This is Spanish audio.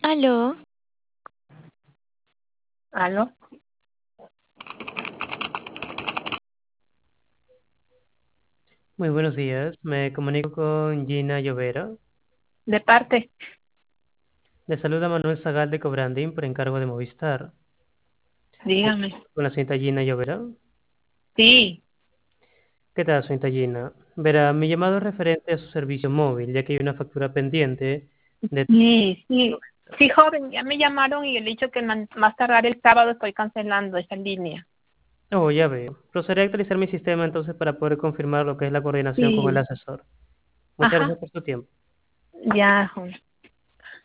Aló, ¿Aló? Muy buenos días, me comunico con Gina Llovera. De parte, Le saluda Manuel Zagal de Cobranding por encargo de Movistar. dígame. Con la señorita Gina Llovera. Sí, ¿Qué tal, señorita Gina? Verá, mi llamado es referente a su servicio móvil, ya que hay una factura pendiente de... sí, joven, ya me llamaron y le he dicho que más tardar el sábado estoy cancelando esa línea. Oh, ya veo. Procederé a actualizar mi sistema entonces para poder confirmar lo que es la coordinación con el Sí, asesor. Muchas gracias ajá, por su tiempo. ya, joven.